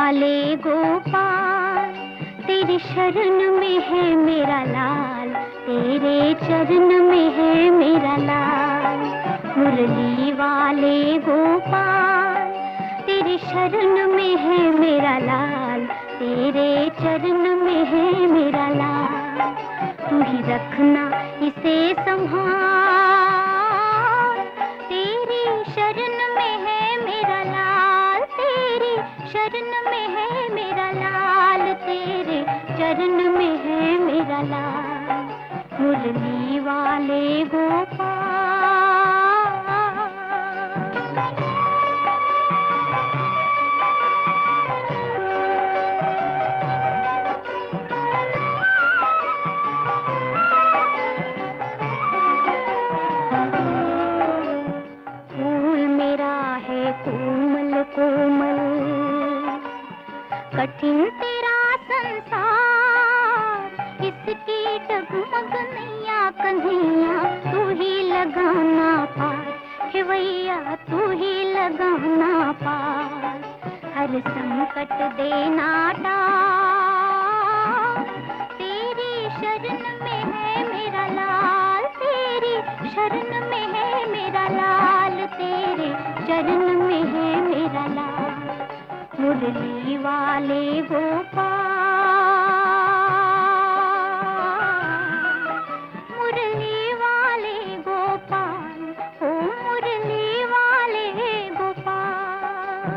वाले गोपाल, तेरी शरण में है मेरा लाल, तेरे चरण में है मेरा लाल। मुरली वाले गोपाल, तेरी शरण में है मेरा लाल, तेरे चरण में है मेरा लाल। तू ही रखना इसे संभाल, तेरी शरण में है मेरा लाल, तेरी शरण में है मेरा लाल, तेरे चरण में है मेरा लाल। मुरली वाले गोपाल। कोमल कोमल कठिन तेरा संसार, इसकी डगमग नैया कन्हैया तू ही लगाना पार, हे भैया तू ही लगाना पार। हर संकट देना टार, तेरी शरण में है मेरा लाल, तेरी शरण में है मेरा लाल, तेरे चरण में है मेरा लाल। मुरली वाले गोपाल, मुरली वाले गोपाल, ओ मुरली वाले गोपाल।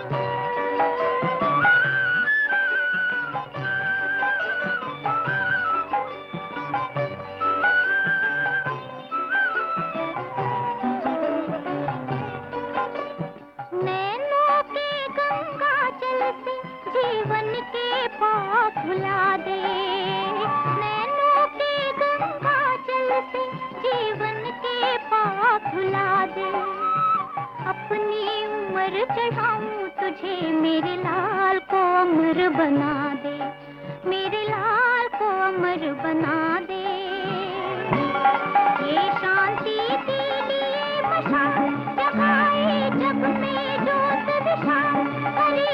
जीवन के पाप भुला दे, नैनों के गंगाजल से जीवन के पाप भुला दे। अपनी उम्र चढ़ाऊं तुझे मेरे लाल को अमर बना दे, मेरे लाल को अमर बना दे। ये शांति के लिए मशाल जगाए जग में जोत विशाल, करे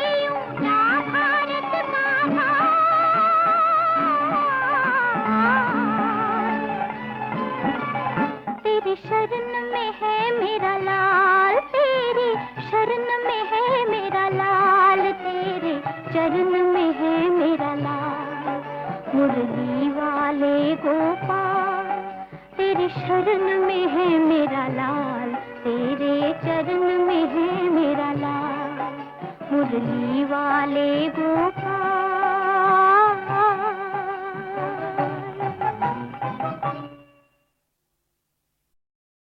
तेरी शरण में है मेरा लाल, तेरी शरण में है मेरा लाल, तेरे चरण में है मेरा लाल। मुरली वाले गोपाल, तेरी शरण में है मेरा लाल, तेरे चरण में है मेरा लाल। मुरली वाले गोपाल।